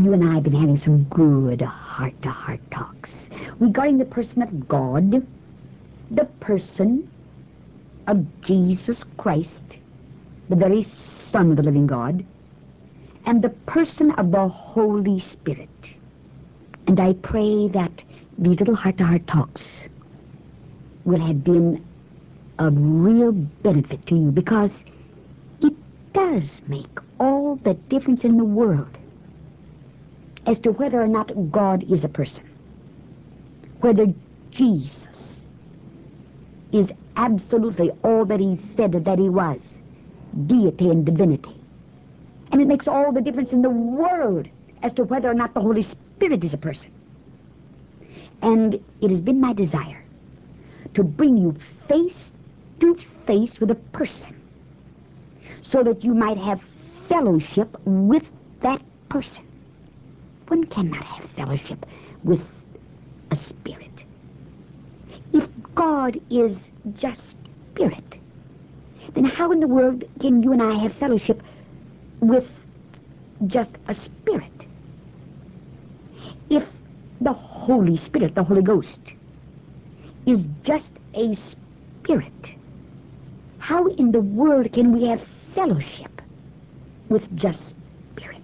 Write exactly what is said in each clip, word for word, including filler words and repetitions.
you and I have been having some good heart-to-heart talks regarding the person of God, the person of Jesus Christ, the very Son of the living God, and the person of the Holy Spirit. And I pray that these little heart-to-heart talks will have been of real benefit to you, because it does make all the difference in the world as to whether or not God is a person, whether Jesus is absolutely all that he said that he was, deity and divinity. And it makes all the difference in the world as to whether or not the Holy Spirit is a person. And it has been my desire to bring you face to face with a person, so that you might have fellowship with that person. One cannot have fellowship with a spirit. If God is just spirit, then how in the world can you and I have fellowship with just a spirit? If the Holy Spirit, the Holy Ghost, is just a spirit, how in the world can we have fellowship with just spirit?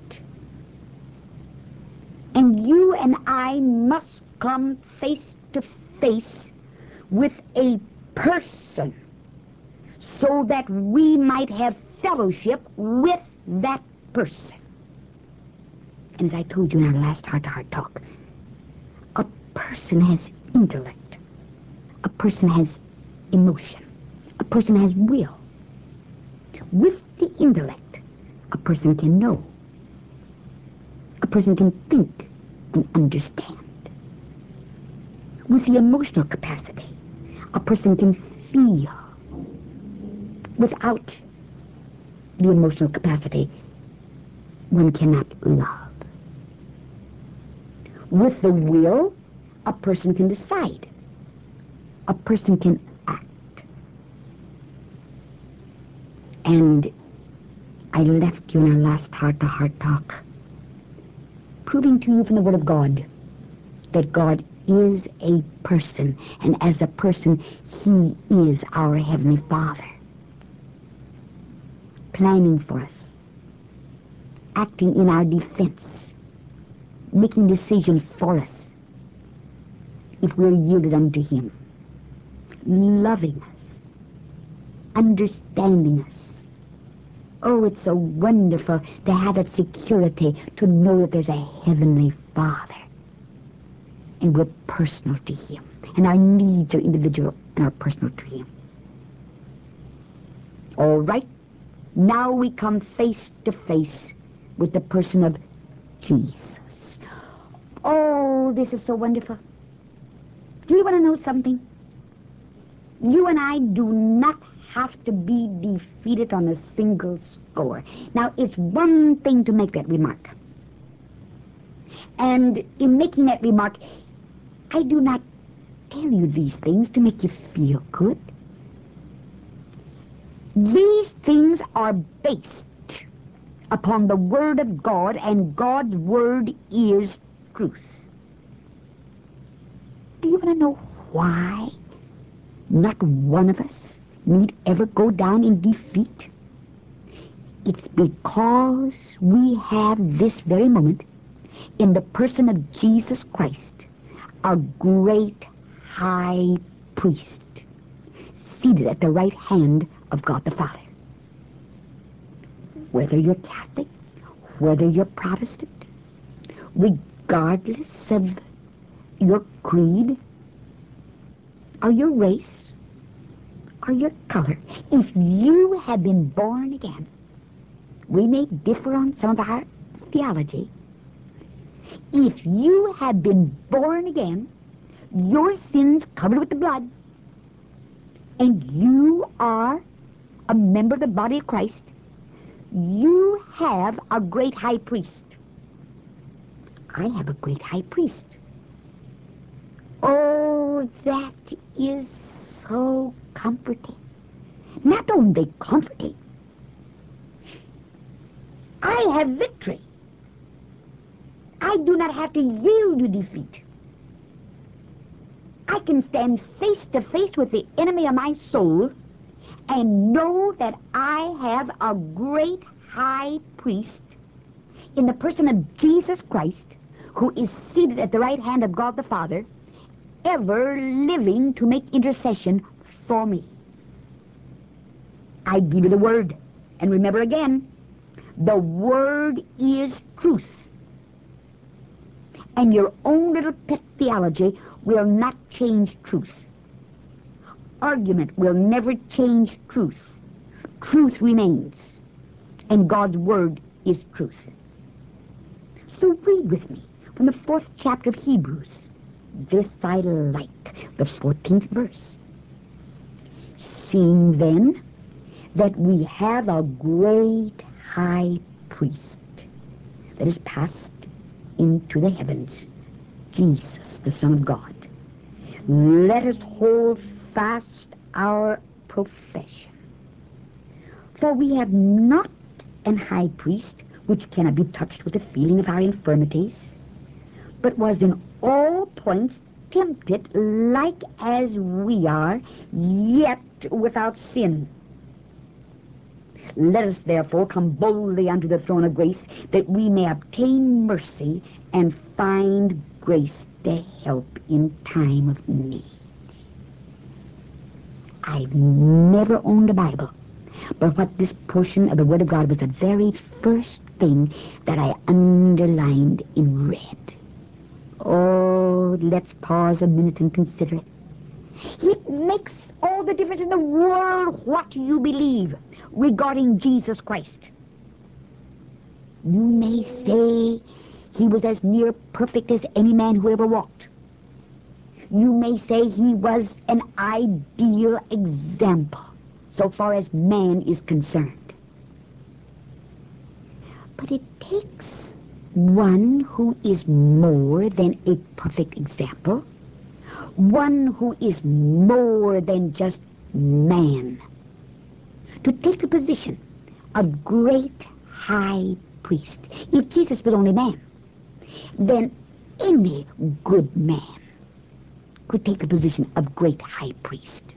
And you and I must come face to face with a person, so that we might have fellowship with that person. And as I told you in our last heart-to-heart talk, a person has intellect, a person has emotion, a person has will. With the intellect, a person can know, a person can think and understand. With the emotional capacity, a person can feel. Without the emotional capacity, one cannot love. With the will, a person can decide. A person can act. And I left you in our last heart-to-heart talk, proving to you from the Word of God that God is a person, and as a person, he is our Heavenly Father, planning for us, acting in our defense, making decisions for us if we're yielded unto him, loving us, understanding us. Oh, it's so wonderful to have that security, to know that there's a Heavenly Father, and we're personal to him, and our needs are individual and are personal to him. All right, now we come face to face with the person of Jesus. Oh, this is so wonderful. Do you want to know something? You and I do not have to be defeated on a single score. Now, it's one thing to make that remark. And in making that remark, I do not tell you these things to make you feel good. These things are based upon the Word of God, and God's Word is truth. Do you want to know why not one of us need ever go down in defeat? It's because we have this very moment, in the person of Jesus Christ, our great high priest, seated at the right hand of God the Father. Whether you're Catholic, whether you're Protestant, regardless of your creed, or your race, or your color, if you have been born again, we may differ on some of our theology. If you have been born again, your sins covered with the blood, and you are a member of the body of Christ, you have a great high priest. I have a great high priest. Oh, that is so comforting. Not only comforting, I have victory. I do not have to yield to defeat. I can stand face to face with the enemy of my soul and know that I have a great high priest in the person of Jesus Christ, who is seated at the right hand of God the Father, ever living to make intercession for me. I give you the word. And remember again, the word is truth. And your own little pet theology will not change truth. Argument will never change truth. Truth remains. And God's word is truth. So read with me from the fourth chapter of Hebrews. This I like, the fourteenth verse. Seeing then that we have a great high priest that is passed into the heavens, Jesus, the Son of God, let us hold fast our profession. For we have not an high priest which cannot be touched with the feeling of our infirmities, but was in all points tempted like as we are, yet without sin. Let us therefore come boldly unto the throne of grace, that we may obtain mercy and find grace to help in time of need. I've never owned a Bible, but what this portion of the Word of God was the very first thing that I underlined in red. Oh, let's pause a minute and consider it. It makes all the difference in the world what you believe regarding Jesus Christ. You may say he was as near perfect as any man who ever walked. You may say he was an ideal example so far as man is concerned. But it takes one who is more than a perfect example, one who is more than just man, to take the position of great high priest. If Jesus was only man, then any good man could take the position of great high priest.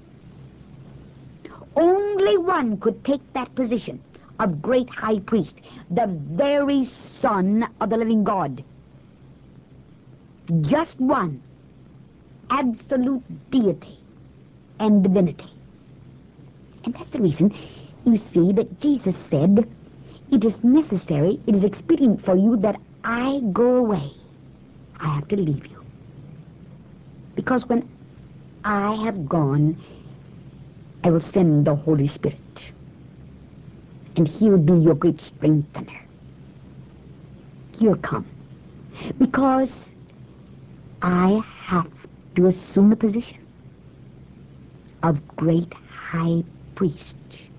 Only one could take that position of great high priest, the very Son of the living God. Just one. Absolute deity and divinity. And that's the reason you see that Jesus said, it is necessary, it is expedient for you that I go away. I have to leave you. Because when I have gone, I will send the Holy Spirit. And he'll be your great strengthener. He'll come. Because I have to assume the position of great high priest.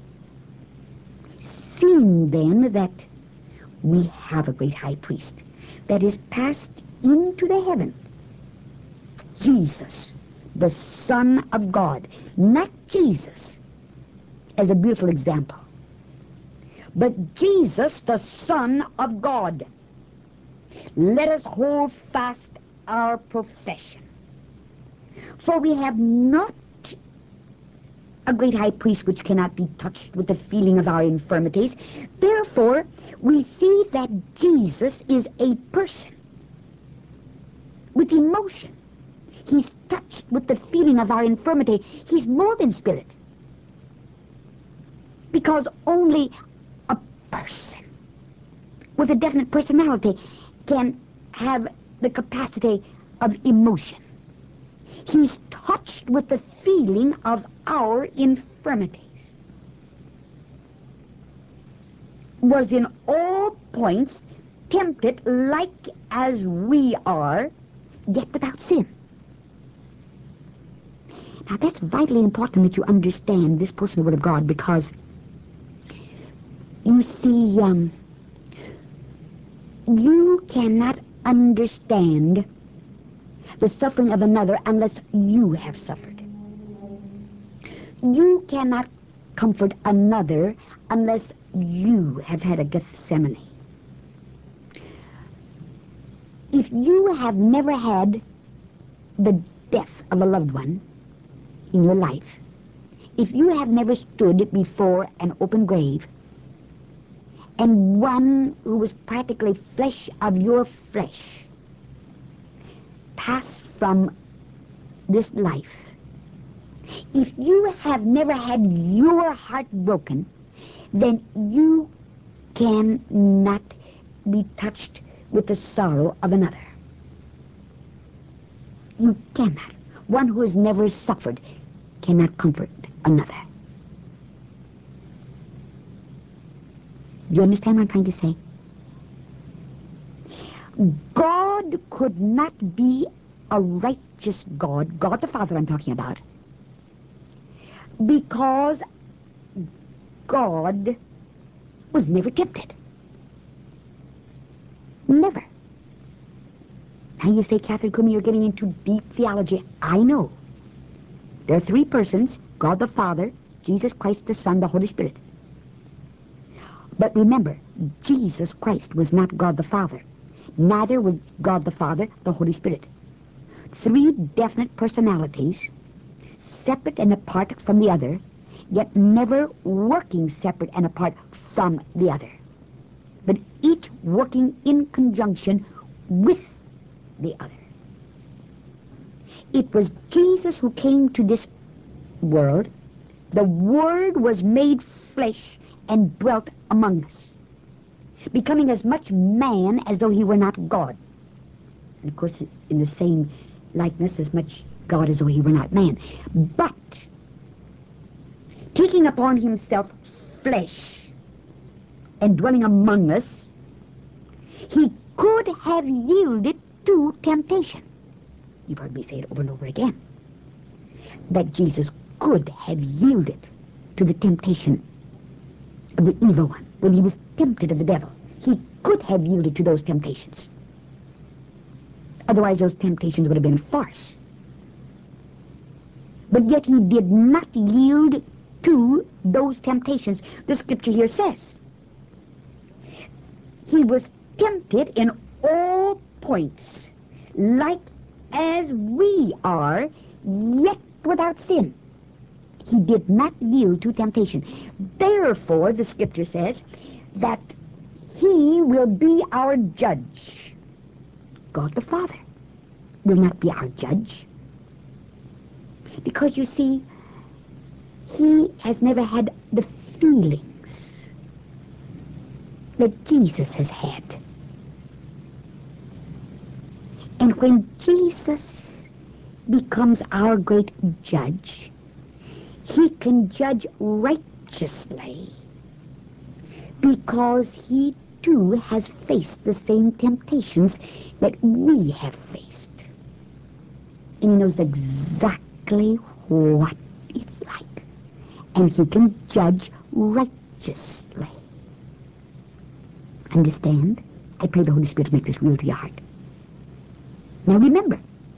Seeing then that we have a great high priest that is passed into the heavens, Jesus, the Son of God, not Jesus as a beautiful example, but Jesus, the Son of God. Let us hold fast our profession. For we have not a great high priest which cannot be touched with the feeling of our infirmities. Therefore, we see that Jesus is a person with emotion. He's touched with the feeling of our infirmity. He's more than spirit. Because only a person with a definite personality can have the capacity of emotion. He's touched with the feeling of our infirmities. Was in all points tempted like as we are, yet without sin. Now that's vitally important that you understand this portion of the Word of God, because you see, um, you cannot understand the suffering of another unless you have suffered. You cannot comfort another unless you have had a Gethsemane. If you have never had the death of a loved one in your life, if you have never stood before an open grave, and one who was practically flesh of your flesh passed from this life, if you have never had your heart broken, then you cannot be touched with the sorrow of another. You cannot. One who has never suffered cannot comfort another. Do you understand what I'm trying to say? God could not be a righteous God, God the Father I'm talking about, because God was never tempted. Never. Now you say, Catherine Kuhlman, you're getting into deep theology. I know. There are three persons, God the Father, Jesus Christ the Son, the Holy Spirit. But remember, Jesus Christ was not God the Father. Neither was God the Father, the Holy Spirit. Three definite personalities, separate and apart from the other, yet never working separate and apart from the other, but each working in conjunction with the other. It was Jesus who came to this world. The Word was made flesh and dwelt among us, becoming as much man as though he were not God. And of course, in the same likeness, as much God as though he were not man. But taking upon himself flesh and dwelling among us, he could have yielded to temptation. You've heard me say it over and over again, that Jesus could have yielded to the temptation of the evil one. When he was tempted of the devil, he could have yielded to those temptations. Otherwise, those temptations would have been a farce. But yet he did not yield to those temptations. The scripture here says, he was tempted in all points, like as we are, yet without sin. He did not yield to temptation. Therefore, the scripture says that he will be our judge. God the Father will not be our judge. Because you see, he has never had the feelings that Jesus has had. And when Jesus becomes our great judge, he can judge righteously because he too has faced the same temptations that we have faced. And he knows exactly what it's like. And he can judge righteously. Understand? I pray the Holy Spirit to make this real to your heart. Now remember,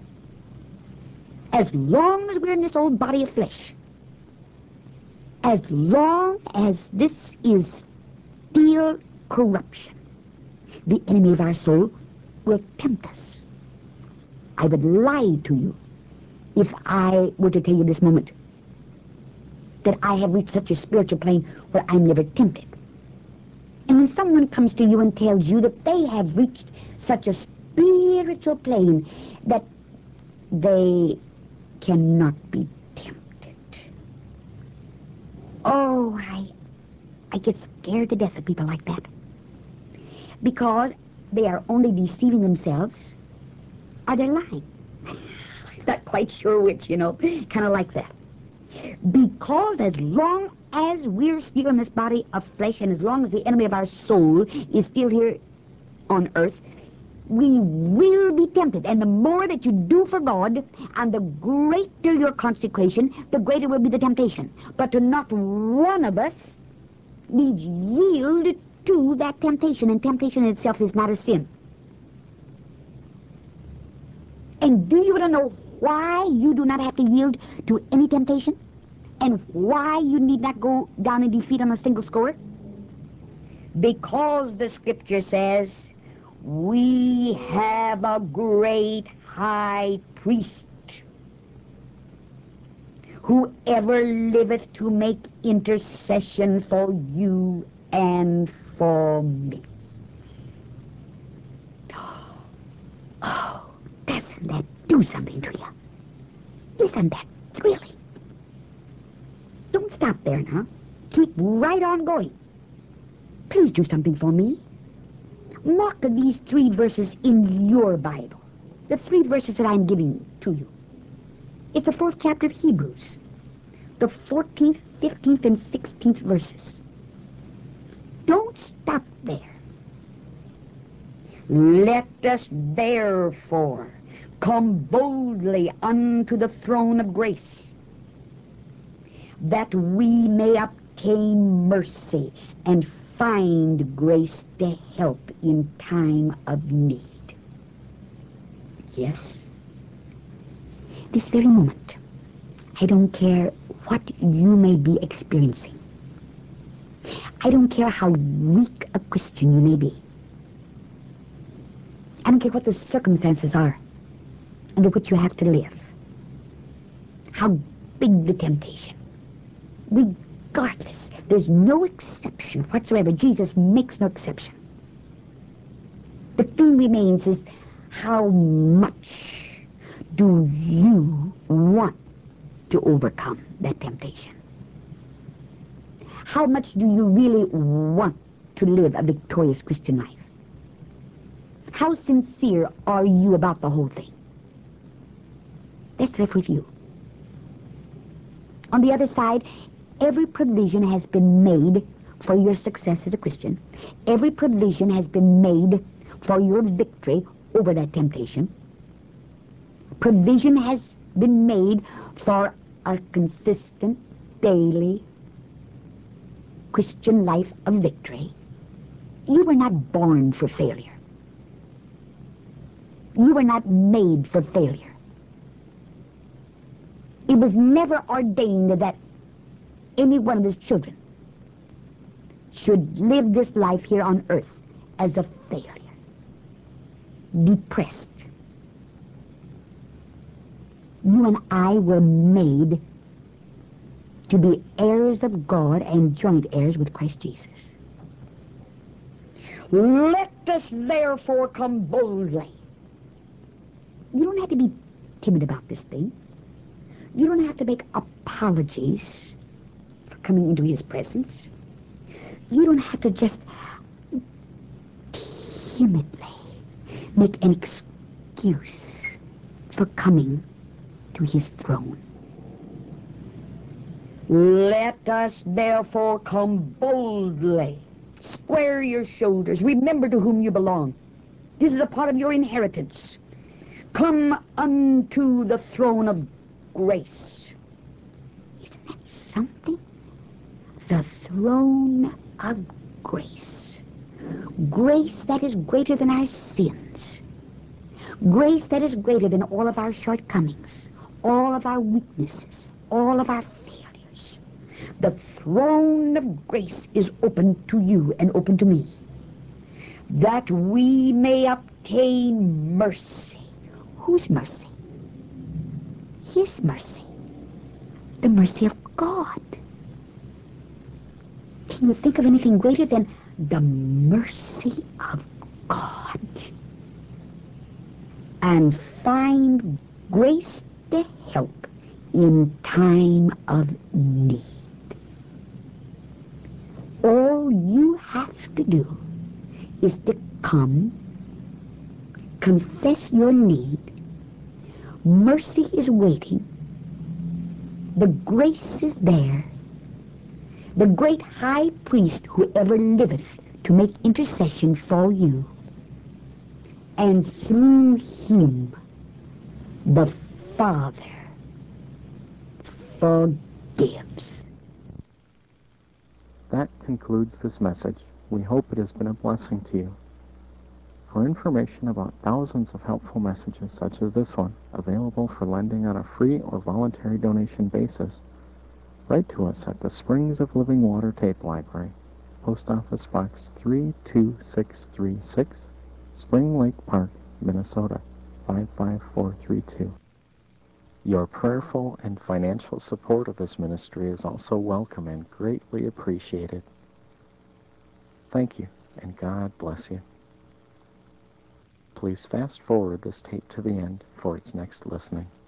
as long as we're in this old body of flesh, as long as this is still corruption, the enemy of our soul will tempt us. I would lie to you if I were to tell you this moment that I have reached such a spiritual plane where I'm never tempted. And when someone comes to you and tells you that they have reached such a spiritual plane that they cannot be tempted, oh, I, I get scared to death of people like that. Because they are only deceiving themselves, or they're lying. Not quite sure which, you know, kind of like that. Because as long as we're still in this body of flesh, and as long as the enemy of our soul is still here on earth, we will be tempted. And the more that you do for God, and the greater your consecration, the greater will be the temptation. But to not one of us needs yield to that temptation, and temptation itself is not a sin. And do you want to know why you do not have to yield to any temptation? And why you need not go down in defeat on a single score? Because the scripture says, We have a great high priest, who ever liveth to make intercession for you and for me. Oh, doesn't that do something to you? Isn't that thrilling? Don't stop there now. Keep right on going. Please do something for me. Mark these three verses in your Bible. The three verses that I'm giving to you. It's the fourth chapter of Hebrews. The fourteenth, fifteenth, and sixteenth verses. Don't stop there. Let us therefore come boldly unto the throne of grace, that we may obtain mercy and find grace to help in time of need. Yes, this very moment, I don't care what you may be experiencing. I don't care how weak a Christian you may be. I don't care what the circumstances are under which you have to live. How big the temptation. Regardless, there's no exception whatsoever. Jesus makes no exception. The thing remains is, how much do you want to overcome that temptation? How much do you really want to live a victorious Christian life? How sincere are you about the whole thing? That's left with you. On the other side, every provision has been made for your success as a Christian. Every provision has been made for your victory over that temptation. Provision has been made for a consistent, daily Christian life of victory. You were not born for failure. You were not made for failure. It was never ordained that any one of his children should live this life here on earth as a failure, depressed. You and I were made to be heirs of God and joint heirs with Christ Jesus. Let us therefore come boldly. You don't have to be timid about this thing. You don't have to make apologies for coming into his presence. You don't have to just timidly make an excuse for coming to his throne. Let us therefore come boldly. Square your shoulders. Remember to whom you belong. This is a part of your inheritance. Come unto the throne of grace. Isn't that something? The throne of grace. Grace that is greater than our sins. Grace that is greater than all of our shortcomings, all of our weaknesses, all of our failures. The throne of grace is open to you and open to me, that we may obtain mercy. Whose mercy? His mercy. The mercy of God. Can you think of anything greater than the mercy of God? And find grace to help in time of need. All you have to do is to come, confess your need. Mercy is waiting. The grace is there. The great high priest who ever liveth to make intercession for you. And through him, the Father forgives. That concludes this message. We hope it has been a blessing to you. For information about thousands of helpful messages such as this one, available for lending on a free or voluntary donation basis, write to us at the Springs of Living Water Tape Library, Post Office Box three two six three six, Spring Lake Park, Minnesota, five five four three two. Your prayerful and financial support of this ministry is also welcome and greatly appreciated. Thank you, and God bless you. Please fast forward this tape to the end for its next listening.